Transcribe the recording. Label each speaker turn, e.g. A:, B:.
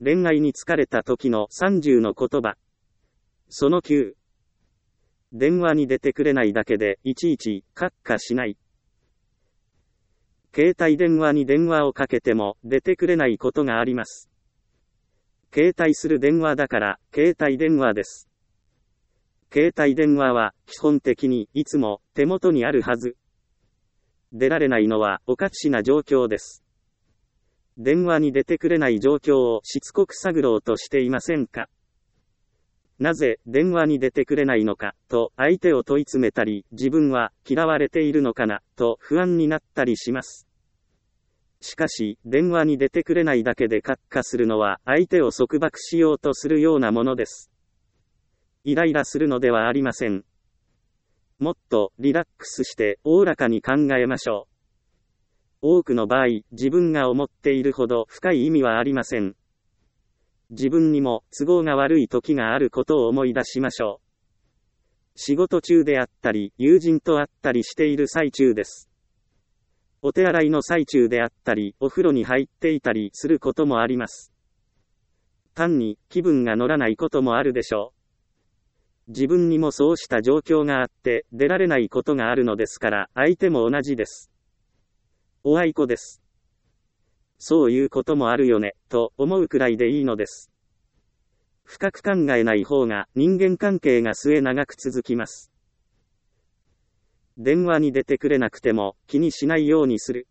A: 恋愛に疲れた時の30の言葉。その9。電話に出てくれないだけでいちいちカッカしない。携帯電話に電話をかけても出てくれないことがあります。携帯する電話だから携帯電話です。携帯電話は基本的にいつも手元にあるはず。出られないのはおかしな状況です。電話に出てくれない状況をしつこく探ろうとしていませんか？なぜ電話に出てくれないのかと相手を問い詰めたり、自分は嫌われているのかなと不安になったりします。しかし、電話に出てくれないだけでカッカするのは相手を束縛しようとするようなものです。イライラするのではありません。もっとリラックスしておおらかに考えましょう。多くの場合、自分が思っているほど深い意味はありません。自分にも都合が悪い時があることを思い出しましょう。仕事中であったり、友人と会ったりしている最中です。お手洗いの最中であったり、お風呂に入っていたりすることもあります。単に気分が乗らないこともあるでしょう。自分にもそうした状況があって出られないことがあるのですから、相手も同じです。おあいこです。そういうこともあるよね、と思うくらいでいいのです。深く考えない方が人間関係が末長く続きます。電話に出てくれなくても気にしないようにする。